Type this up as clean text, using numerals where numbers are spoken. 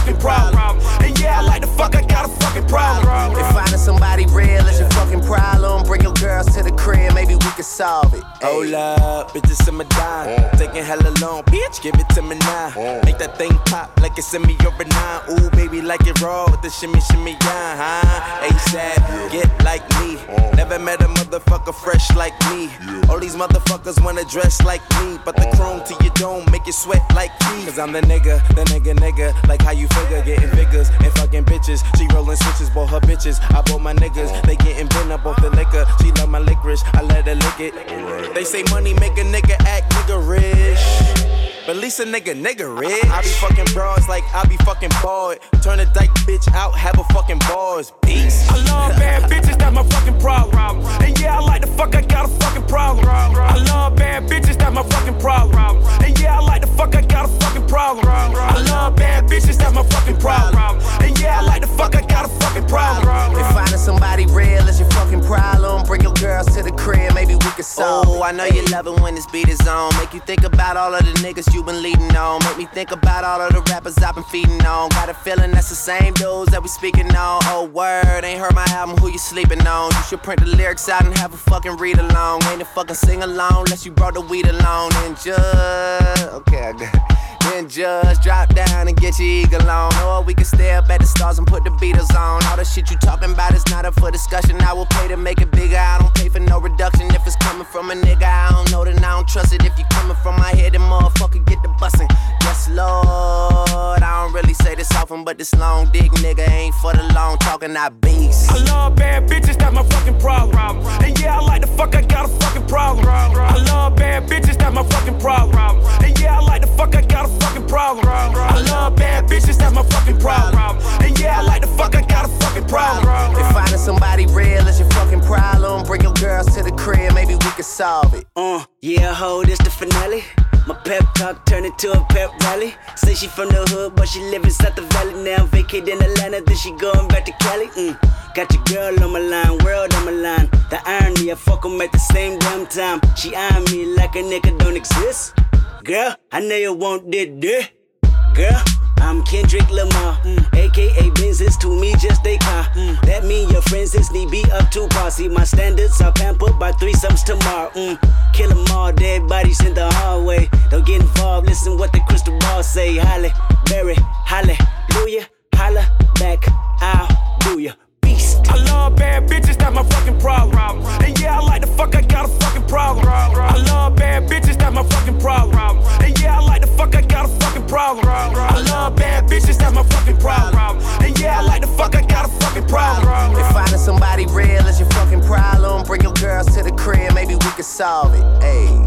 fucking problem. And yeah, I like the fuck, I got a fucking problem. If finding somebody real is your fucking problem, bring your girls to the crib, maybe we can solve it. Hold up, bitches in my dime. Taking hella long, bitch, give it to me now. Make that thing pop like it's in me over 9. Ooh, baby, like it raw with the shimmy, yeah, huh? ASAP, get like me. Never met a motherfucker fresh like me. All these motherfuckers wanna dress like me, but the chrome to your dome make you sweat like me. Cause I'm the nigga, like how you figure, getting figures and fucking bitches. She rolling switches, bought her bitches. I bought my niggas, they getting bent up off the liquor. She love my licorice, I let her lick it. They say money make a nigga act nigga rich. But at least a nigga rich. I be fucking broads like I be fucking bored. Turn a dyke bitch out, have a fucking bars. Peace. I love bad bitches, that's my fucking problem. And yeah, I like the fuck, I got a fucking problem. I love bad bitches, that's my fucking problem. And yeah, I like the fuck, I got a fucking problem. I love bad bitches, that's my fucking problem. And yeah, I like the fuck, I got a fucking problem. If finding somebody real is your fucking problem, bring your girls to the crib, maybe we can solve it. I know you love it when this beat is on. Make you think about all of the niggas you been leading on. Make me think about all of the rappers I've been feeding on. Got a feeling that's the same dudes that we speaking on. Oh word, ain't heard my album, who you sleeping on? You should print the lyrics out and have a fucking read along. Ain't a fucking sing along unless you brought the weed along. And just, okay, I got it. Then just drop down and get your eagle on. Or we can stay up at the stars and put the Beatles on. All the shit you talking about is not up for discussion. I will pay to make it bigger, I don't pay for no reduction. If it's coming from a nigga I don't know, then I don't trust it. If you coming from my head, then motherfucker get the bussin'. Yes, Lord, I don't really say this often, but this long dick nigga ain't for the long talking, I beast. I love bad bitches, that's my fucking problem. And yeah, I like the fuck, I got a fucking problem. I love bad bitches, that's my fucking problem. And yeah, I like the fuck, I got a fucking problem. I love bad bitches, that's my fucking problem. And yeah, I like the fuck, I got a fucking problem. If finding somebody real is your fucking problem, bring your girls to the crib, maybe we can solve it. Yeah, ho, this the finale. My pep talk turned into a pep rally. Say she from the hood, but she live inside the valley. Now vacate in Atlanta, then she going back to Cali. Got your girl on my line, world on my line. The irony, I fuck 'em at the same damn time. She eyeing me like a nigga don't exist. Girl, I know you want this. Girl, I'm Kendrick Lamar, aka Benzes to me just a car. That mean your friends is need be up to par. See my standards are pampered by threesomes tomorrow. Kill 'em all, dead bodies in the hallway. Don't get involved, listen what the crystal ball say. Halle, Berry, hallelujah, holla back, I'll do ya. I love bad bitches, that's my fucking problem. And yeah, I like the fuck, I got a fucking problem. I love bad bitches, that's my fucking problem. And yeah, I like the fuck, I got a fucking problem. I love bad bitches, that's my fucking problem. And yeah, I like the fuck, I got a fucking problem. If finding somebody real is your fucking problem, bring your girls to the crib, maybe we can solve it. Ayy.